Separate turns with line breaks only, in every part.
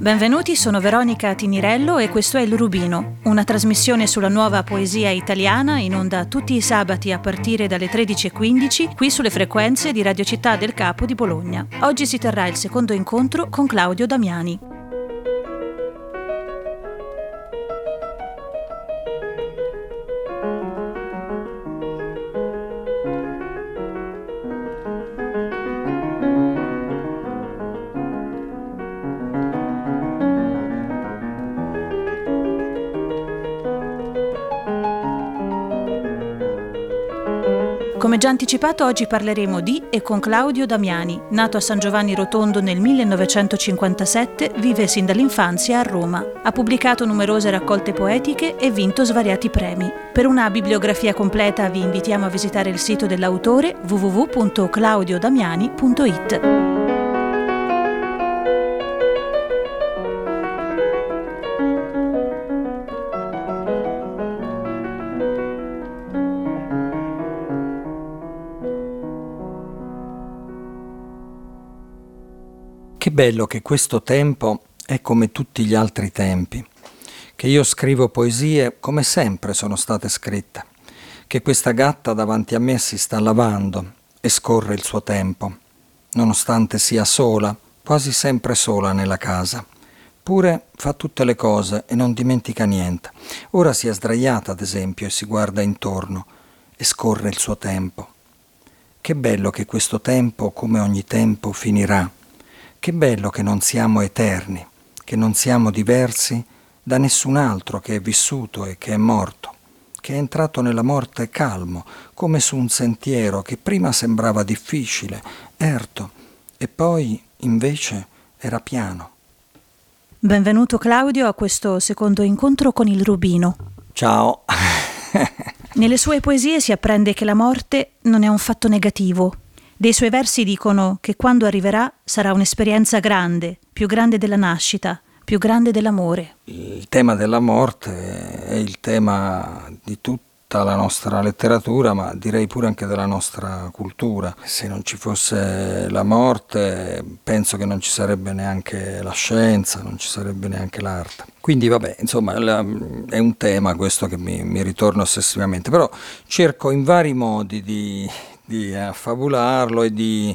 Benvenuti, sono Veronica Tinirello e questo è Il Rubino, una trasmissione sulla nuova poesia italiana in onda tutti i sabati a partire dalle 13:15 qui sulle frequenze di Radio Città del Capo di Bologna. Oggi si terrà il secondo incontro con Claudio Damiani. Come già anticipato, oggi parleremo di e con Claudio Damiani. Nato a San Giovanni Rotondo nel 1957, vive sin dall'infanzia a Roma. Ha pubblicato numerose raccolte poetiche e vinto svariati premi. Per una bibliografia completa vi invitiamo a visitare il sito dell'autore www.claudiodamiani.it.
Che bello che questo tempo è come tutti gli altri tempi, che io scrivo poesie come sempre sono state scritte, che questa gatta davanti a me si sta lavando e scorre il suo tempo, nonostante sia sola, quasi sempre sola nella casa. Pure fa tutte le cose e non dimentica niente. Ora si è sdraiata, ad esempio, e si guarda intorno e scorre il suo tempo. Che bello che questo tempo, come ogni tempo, finirà. Che bello che non siamo eterni, che non siamo diversi da nessun altro che è vissuto e che è morto, che è entrato nella morte calmo, come su un sentiero che prima sembrava difficile, erto, e poi invece era piano.
Benvenuto Claudio a questo secondo incontro con il Rubino.
Ciao!
Nelle sue poesie si apprende che la morte non è un fatto negativo. Dei suoi versi dicono che quando arriverà sarà un'esperienza grande, più grande della nascita, più grande dell'amore.
Il tema della morte è il tema di tutta la nostra letteratura, ma direi pure anche della nostra cultura. Se non ci fosse la morte, penso che non ci sarebbe neanche la scienza, non ci sarebbe neanche l'arte. Quindi vabbè, insomma, è un tema questo che mi ritorna ossessivamente, però cerco in vari modi di affabularlo e di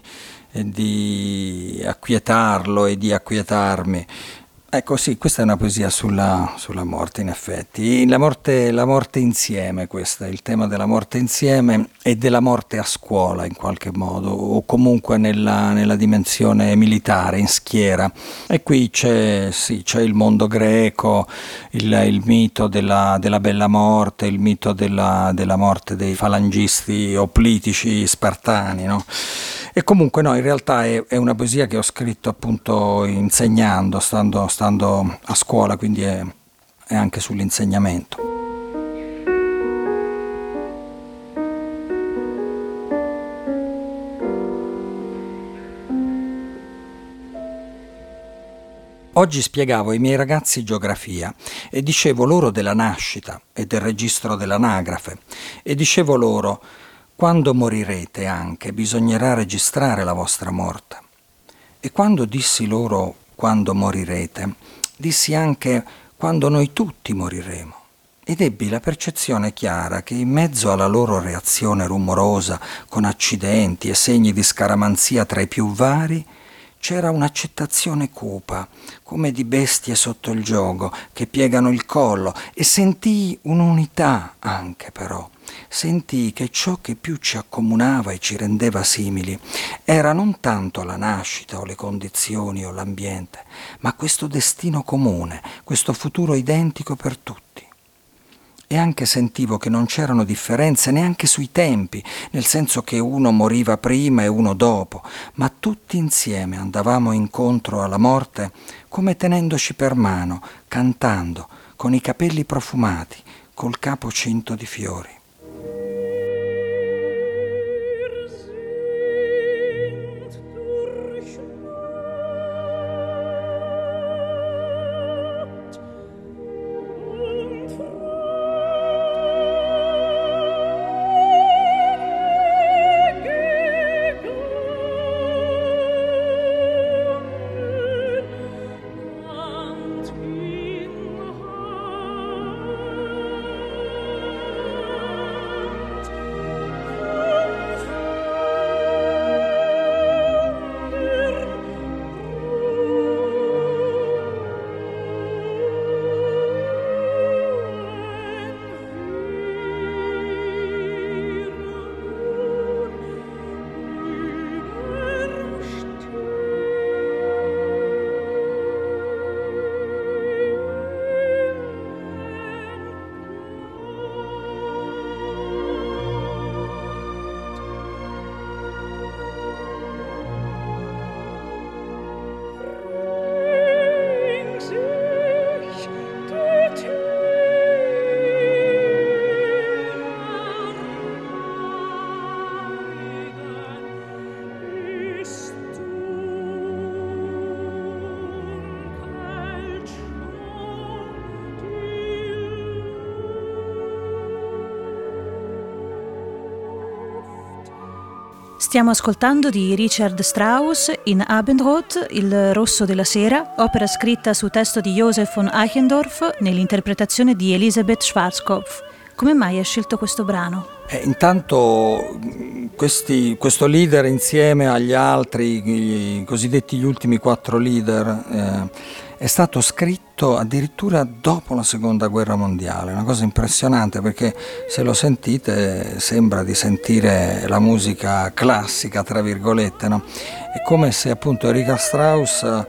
acquietarlo e di acquietarmi. Ecco sì, questa è una poesia sulla morte in effetti. La morte insieme, questo è il tema della morte insieme e della morte a scuola in qualche modo, o comunque nella dimensione militare, in schiera. E qui c'è il mondo greco, il mito della bella morte, il mito della morte dei falangisti oplitici spartani, no? E comunque no, in realtà è una poesia che ho scritto appunto insegnando, stando a scuola, quindi è anche sull'insegnamento. Oggi spiegavo ai miei ragazzi geografia e dicevo loro della nascita e del registro dell'anagrafe e dicevo loro: quando morirete anche bisognerà registrare la vostra morte. E quando dissi loro quando morirete, dissi anche quando noi tutti moriremo. Ed ebbi la percezione chiara che in mezzo alla loro reazione rumorosa, con accidenti e segni di scaramanzia tra i più vari, c'era un'accettazione cupa, come di bestie sotto il giogo, che piegano il collo, e sentii un'unità anche però. Sentii che ciò che più ci accomunava e ci rendeva simili era non tanto la nascita o le condizioni o l'ambiente, ma questo destino comune, questo futuro identico per tutti. E anche sentivo che non c'erano differenze neanche sui tempi, nel senso che uno moriva prima e uno dopo, ma tutti insieme andavamo incontro alla morte come tenendoci per mano, cantando, con i capelli profumati, col capo cinto di fiori.
Stiamo ascoltando di Richard Strauss in Abendrot, Il rosso della sera, opera scritta su testo di Joseph von Eichendorff nell'interpretazione di Elisabeth Schwarzkopf. Come mai hai scelto questo brano?
Intanto questo leader insieme agli altri, i cosiddetti gli ultimi 4 leader, è stato scritto addirittura dopo la Seconda Guerra Mondiale, una cosa impressionante perché se lo sentite sembra di sentire la musica classica, tra virgolette, no? È come se appunto Richard Strauss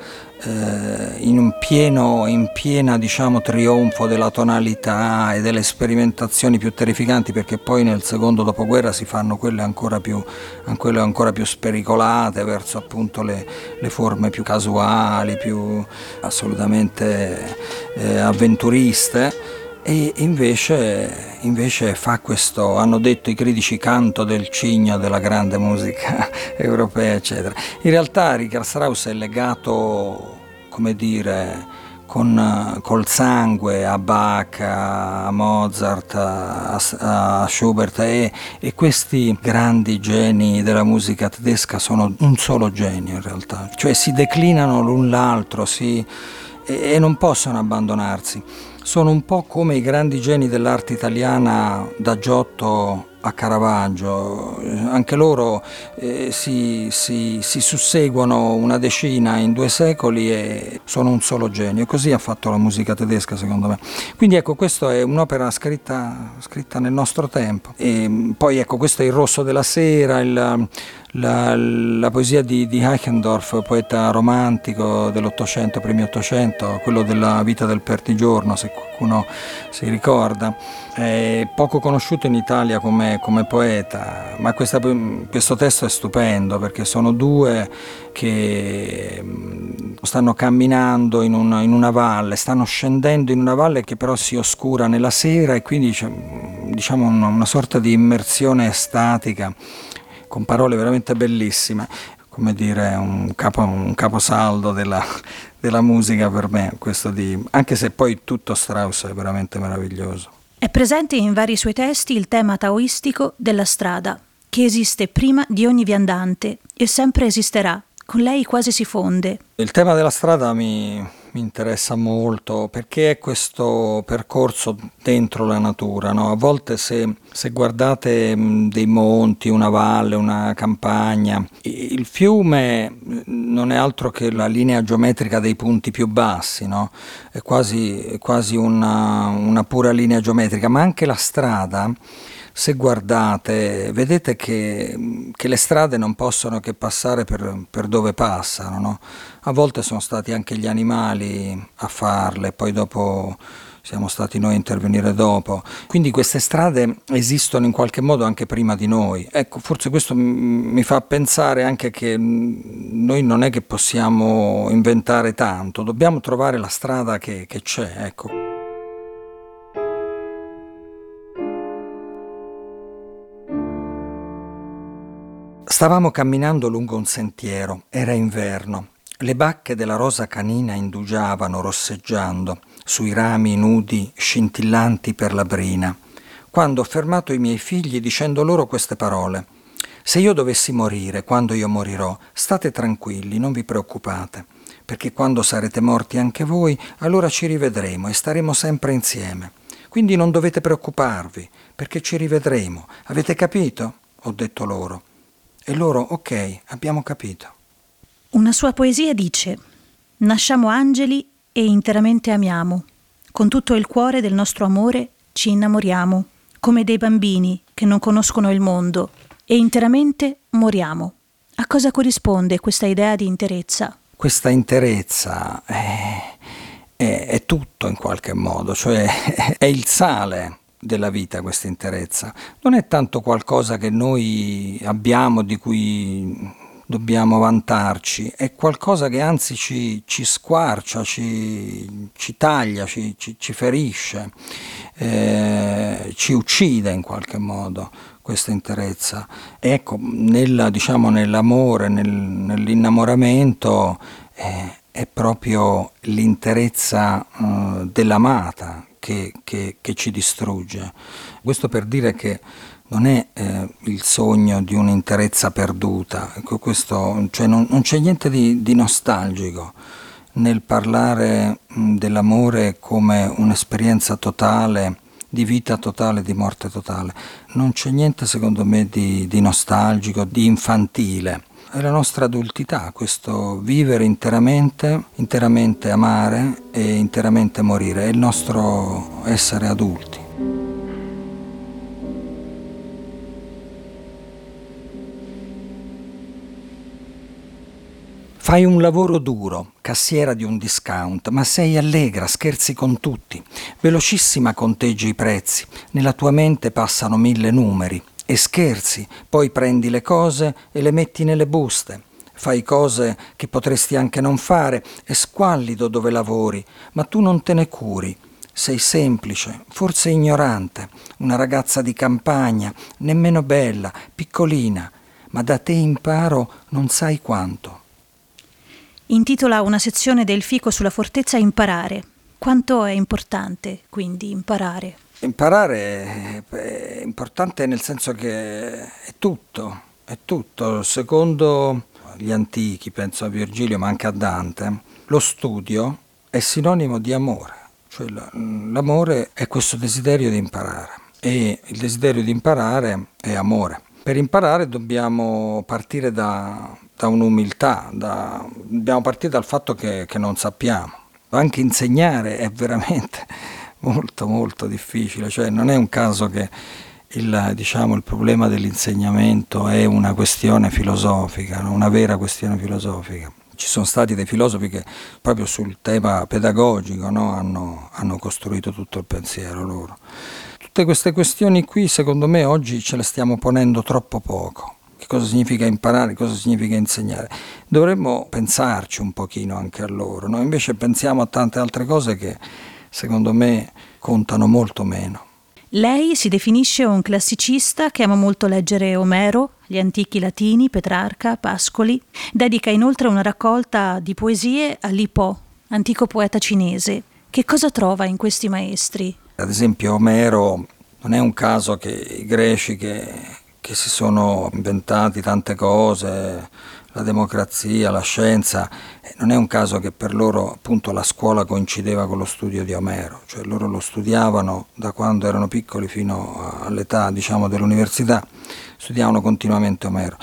in piena diciamo trionfo della tonalità e delle sperimentazioni più terrificanti, perché poi nel secondo dopoguerra si fanno quelle ancora più spericolate verso appunto le forme più casuali, più assolutamente avventuriste. E invece fa questo, hanno detto i critici, canto del cigno della grande musica europea, eccetera. In realtà Richard Strauss è legato, come dire, col sangue a Bach, a Mozart, a Schubert, e questi grandi geni della musica tedesca sono un solo genio in realtà, cioè si declinano l'un l'altro e non possono abbandonarsi. Sono un po' come i grandi geni dell'arte italiana, da Giotto a Caravaggio, anche loro si susseguono una decina in 2 secoli e sono un solo genio. Così ha fatto la musica tedesca, secondo me. Quindi ecco, questa è un'opera scritta nel nostro tempo. E poi ecco, questo è Il rosso della sera, la poesia di Eichendorff, poeta romantico dell'Ottocento, primi Ottocento, quello della vita del perdigiorno, se qualcuno si ricorda. È poco conosciuto in Italia come poeta, ma questo testo è stupendo perché sono 2 che stanno camminando in una valle, stanno scendendo in una valle che però si oscura nella sera, e quindi c'è, diciamo, una sorta di immersione estatica con parole veramente bellissime, come dire un caposaldo della musica per me, anche se poi tutto Strauss è veramente meraviglioso.
È presente in vari suoi testi il tema taoistico della strada, che esiste prima di ogni viandante e sempre esisterà. Con lei quasi si fonde.
Il tema della strada mi interessa molto perché è questo percorso dentro la natura, no? A volte se guardate dei monti, una valle, una campagna, il fiume non è altro che la linea geometrica dei punti più bassi, no? È quasi una pura linea geometrica, ma anche la strada, se guardate, vedete che le strade non possono che passare per dove passano, no? A volte sono stati anche gli animali a farle, poi dopo siamo stati noi a intervenire dopo. Quindi queste strade esistono in qualche modo anche prima di noi. Ecco, forse questo mi fa pensare anche che noi non è che possiamo inventare tanto, dobbiamo trovare la strada che c'è, ecco. Stavamo camminando lungo un sentiero, era inverno. Le bacche della rosa canina indugiavano, rosseggiando, sui rami nudi scintillanti per la brina, quando ho fermato i miei figli dicendo loro queste parole: «Se io dovessi morire, quando io morirò, state tranquilli, non vi preoccupate, perché quando sarete morti anche voi, allora ci rivedremo e staremo sempre insieme. Quindi non dovete preoccuparvi, perché ci rivedremo. Avete capito?» Ho detto loro. E loro: «Ok, abbiamo capito».
Una sua poesia dice: «Nasciamo angeli e interamente amiamo. Con tutto il cuore del nostro amore ci innamoriamo, come dei bambini che non conoscono il mondo, e interamente moriamo». A cosa corrisponde questa idea di interezza?
Questa interezza è tutto in qualche modo, cioè è il sale della vita, questa interezza. Non è tanto qualcosa che noi abbiamo, di cui dobbiamo vantarci, è qualcosa che anzi ci squarcia, ci taglia, ci ferisce, ci uccide in qualche modo, questa interezza. E ecco, nell'amore, nell'innamoramento è proprio l'interezza dell'amata che ci distrugge. Questo per dire che non è il sogno di un'interezza perduta. Ecco, questo, cioè non c'è niente di nostalgico nel parlare dell'amore come un'esperienza totale, di vita totale, di morte totale. Non c'è niente, secondo me, di nostalgico, di infantile. È la nostra adultità, questo vivere interamente amare e interamente morire, è il nostro essere adulti. Fai un lavoro duro, cassiera di un discount, ma sei allegra, scherzi con tutti. Velocissima conteggi i prezzi, nella tua mente passano 1000 numeri. E scherzi, poi prendi le cose e le metti nelle buste. Fai cose che potresti anche non fare, è squallido dove lavori, ma tu non te ne curi. Sei semplice, forse ignorante, una ragazza di campagna, nemmeno bella, piccolina, ma da te imparo non sai quanto.
Intitola una sezione del Fico sulla fortezza Imparare. Quanto è importante, quindi, imparare?
Imparare è importante nel senso che è tutto. Secondo gli antichi, penso a Virgilio ma anche a Dante, lo studio è sinonimo di amore, cioè l'amore è questo desiderio di imparare e il desiderio di imparare è amore. Per imparare dobbiamo partire da un'umiltà, dobbiamo partire dal fatto che non sappiamo. Anche insegnare è veramente molto molto difficile, cioè non è un caso che il problema dell'insegnamento è una questione filosofica, una vera questione filosofica. Ci sono stati dei filosofi che proprio sul tema pedagogico, no, hanno costruito tutto il pensiero loro. Tutte queste questioni qui, secondo me, oggi ce le stiamo ponendo troppo poco. Che cosa significa imparare, cosa significa insegnare? Dovremmo pensarci un pochino anche a loro, no? Invece pensiamo a tante altre cose che, secondo me, contano molto meno.
Lei si definisce un classicista che ama molto leggere Omero, gli antichi latini, Petrarca, Pascoli. Dedica inoltre una raccolta di poesie a Li Po, antico poeta cinese. Che cosa trova in questi maestri?
Ad esempio Omero, non è un caso che i greci che si sono inventati tante cose, la democrazia, la scienza, non è un caso che per loro appunto la scuola coincideva con lo studio di Omero, cioè loro lo studiavano da quando erano piccoli fino all'età, diciamo, dell'università, studiavano continuamente Omero,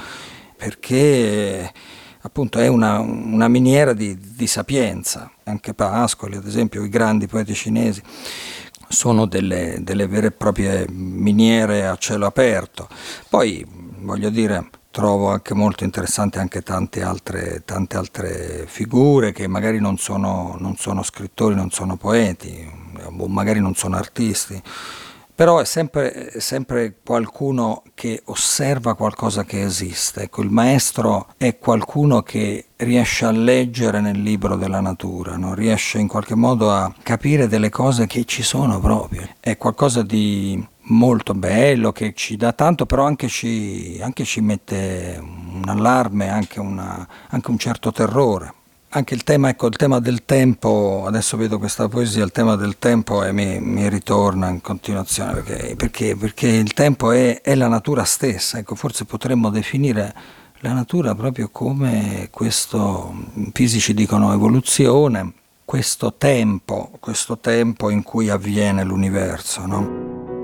perché appunto è una miniera di sapienza. Anche Pascoli, ad esempio, i grandi poeti cinesi, sono delle vere e proprie miniere a cielo aperto. Poi, voglio dire, trovo anche molto interessante anche tante altre figure che magari non sono scrittori, non sono poeti, o magari non sono artisti, però è sempre qualcuno che osserva qualcosa che esiste. Ecco, il maestro è qualcuno che riesce a leggere nel libro della natura, no? Riesce in qualche modo a capire delle cose che ci sono proprio. È qualcosa di molto bello, che ci dà tanto, però anche ci mette un allarme, anche un certo terrore. Anche il tema del tempo, adesso vedo questa poesia, il tema del tempo mi ritorna in continuazione, perché il tempo è la natura stessa. Ecco, forse potremmo definire la natura proprio come questo, i fisici dicono evoluzione, questo tempo in cui avviene l'universo, no?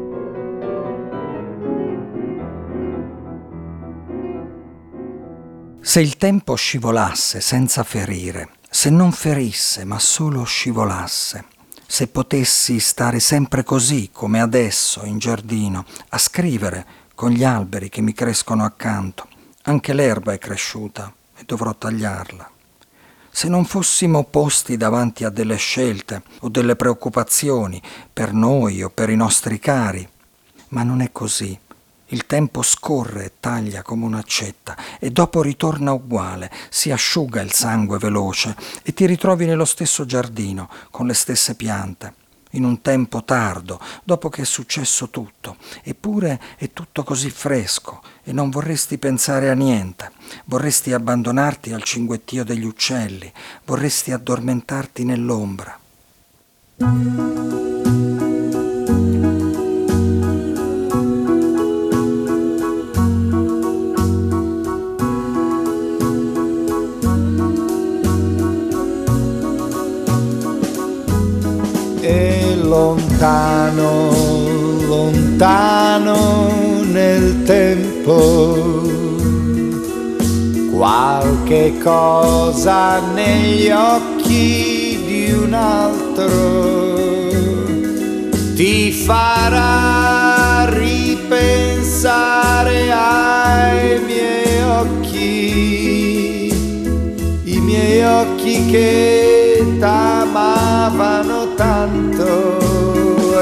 Se il tempo scivolasse senza ferire, se non ferisse ma solo scivolasse, se potessi stare sempre così come adesso in giardino, a scrivere con gli alberi che mi crescono accanto, anche l'erba è cresciuta e dovrò tagliarla. Se non fossimo posti davanti a delle scelte o delle preoccupazioni per noi o per i nostri cari, ma non è così. Il tempo scorre e taglia come un'accetta e dopo ritorna uguale, si asciuga il sangue veloce e ti ritrovi nello stesso giardino, con le stesse piante, in un tempo tardo, dopo che è successo tutto. Eppure è tutto così fresco e non vorresti pensare a niente, vorresti abbandonarti al cinguettio degli uccelli, vorresti addormentarti nell'ombra.
lontano, lontano nel tempo, qualche cosa negli occhi di un altro ti farà ripensare ai miei occhi, i miei occhi che t'amavano tanto.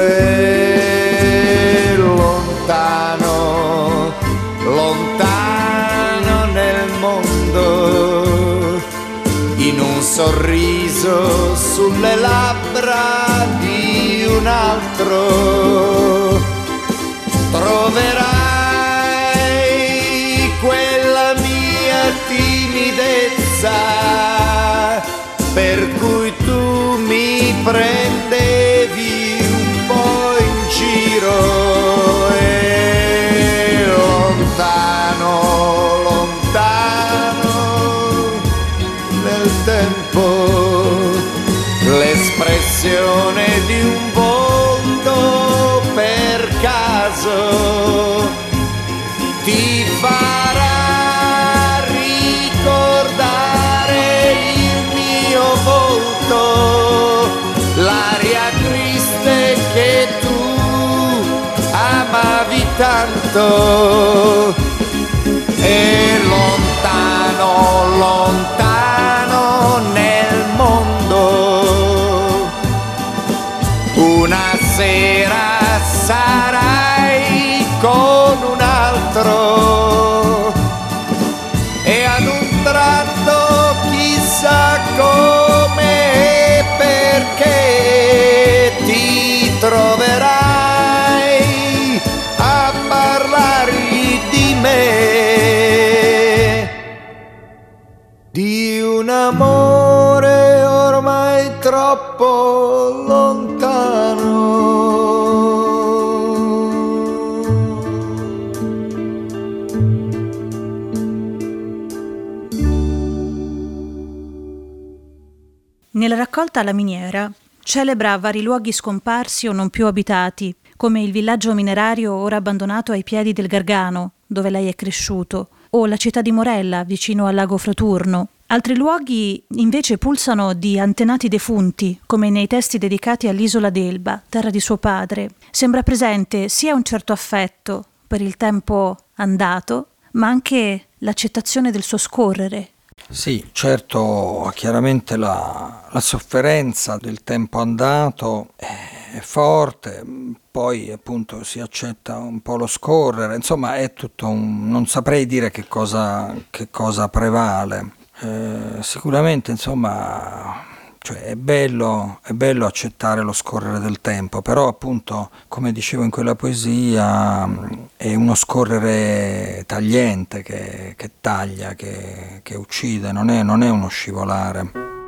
E lontano, lontano nel mondo, in un sorriso sulle labbra di un altro, troverai quella mia timidezza per cui tu mi prendevi un po' in giro. E lontano, lontano nel tempo, l'espressione di un volto per caso ti farà ricordare il mio volto, l'aria triste che tu amavi tanto. E lontano, lontano nel mondo, una sera sarai con un altro e ad un tratto chissà come e perché ti troverai a parlargli di me, di un amore ormai troppo lontano.
Nella raccolta La miniera celebra vari luoghi scomparsi o non più abitati, come il villaggio minerario ora abbandonato ai piedi del Gargano, dove lei è cresciuto, o la città di Morella, vicino al lago Froturno. Altri luoghi invece pulsano di antenati defunti, come nei testi dedicati all'isola d'Elba, terra di suo padre. Sembra presente sia un certo affetto per il tempo andato, ma anche l'accettazione del suo scorrere.
Sì, certo, chiaramente la sofferenza del tempo andato è forte, poi appunto si accetta un po' lo scorrere, insomma è tutto non saprei dire che cosa prevale. Sicuramente insomma, cioè è bello accettare lo scorrere del tempo, però appunto come dicevo in quella poesia è uno scorrere tagliente che taglia, che uccide, non è uno scivolare.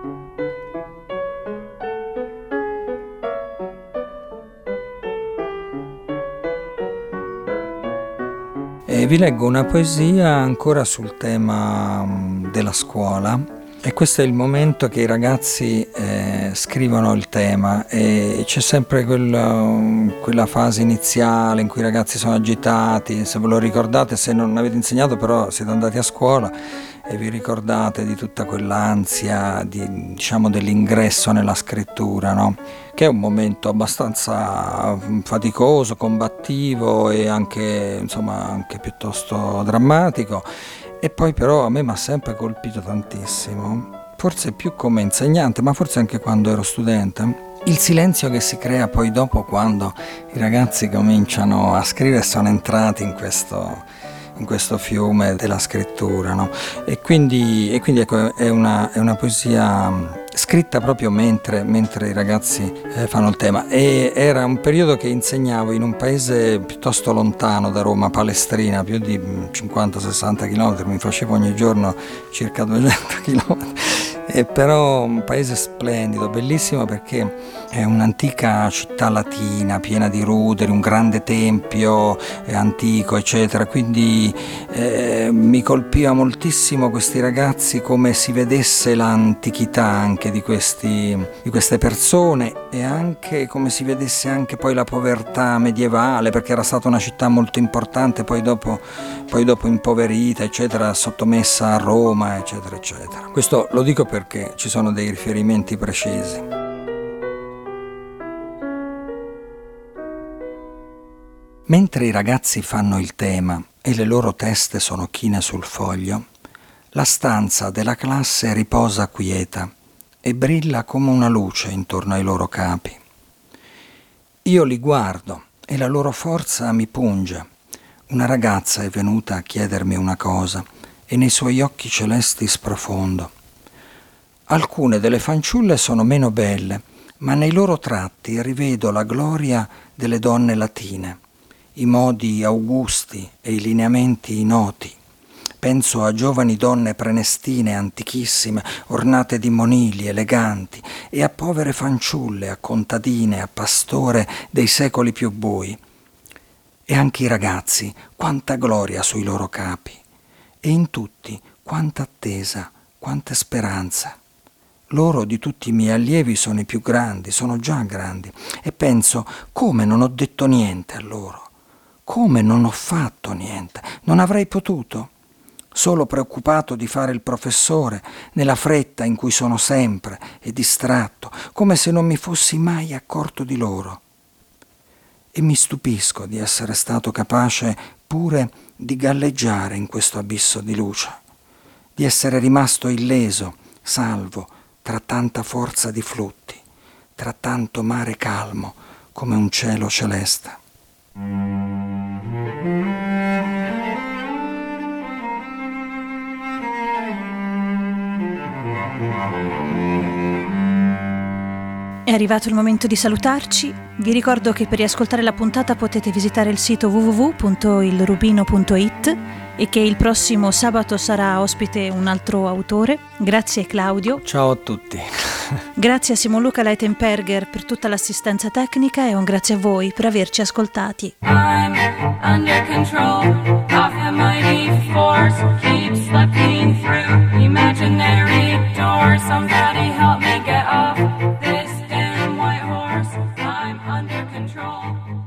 E vi leggo una poesia ancora sul tema della scuola. E questo è il momento che i ragazzi scrivono il tema e c'è sempre quella fase iniziale in cui i ragazzi sono agitati, se ve lo ricordate, se non avete insegnato però siete andati a scuola e vi ricordate di tutta quell'ansia diciamo dell'ingresso nella scrittura, no? Che è un momento abbastanza faticoso, combattivo e anche piuttosto drammatico. E poi però a me mi ha sempre colpito tantissimo, forse più come insegnante, ma forse anche quando ero studente, il silenzio che si crea poi dopo quando i ragazzi cominciano a scrivere e sono entrati in questo fiume della scrittura, no? E quindi ecco, è una poesia scritta proprio mentre i ragazzi fanno il tema, e era un periodo che insegnavo in un paese piuttosto lontano da Roma, Palestrina, più di 50-60 km, mi facevo ogni giorno circa 200 km È però un paese splendido, bellissimo, perché è un'antica città latina piena di ruderi, un grande tempio antico, eccetera. Quindi mi colpiva moltissimo questi ragazzi, come si vedesse l'antichità anche di queste persone, e anche come si vedesse anche poi la povertà medievale, perché era stata una città molto importante, poi dopo impoverita, eccetera, sottomessa a Roma, eccetera, eccetera. Questo lo dico perché ci sono dei riferimenti precisi. Mentre i ragazzi fanno il tema e le loro teste sono chine sul foglio, la stanza della classe riposa quieta e brilla come una luce intorno ai loro capi. Io li guardo e la loro forza mi punge. Una ragazza è venuta a chiedermi una cosa e nei suoi occhi celesti sprofondo. Alcune delle fanciulle sono meno belle, ma nei loro tratti rivedo la gloria delle donne latine, i modi augusti e i lineamenti noti. Penso a giovani donne prenestine antichissime, ornate di monili eleganti, e a povere fanciulle, a contadine, a pastore dei secoli più bui. E anche i ragazzi, quanta gloria sui loro capi. E in tutti quanta attesa, quante speranze. Loro di tutti i miei allievi sono i più grandi, sono già grandi, e penso come non ho detto niente a loro, come non ho fatto niente, non avrei potuto, solo preoccupato di fare il professore nella fretta in cui sono sempre e distratto, come se non mi fossi mai accorto di loro. E mi stupisco di essere stato capace pure di galleggiare in questo abisso di luce, di essere rimasto illeso, salvo, tra tanta forza di flutti, tra tanto mare calmo come un cielo celeste.
È arrivato il momento di salutarci. Vi ricordo che per riascoltare la puntata potete visitare il sito www.ilrubino.it e che il prossimo sabato sarà ospite un altro autore. Grazie Claudio.
Ciao a tutti.
Grazie a Simon Luca Leitenperger per tutta l'assistenza tecnica e un grazie a voi per averci ascoltati.
I'm under control of the mighty force keeps slipping through imaginary doors. Somebody help me get off this damn white horse. I'm under control.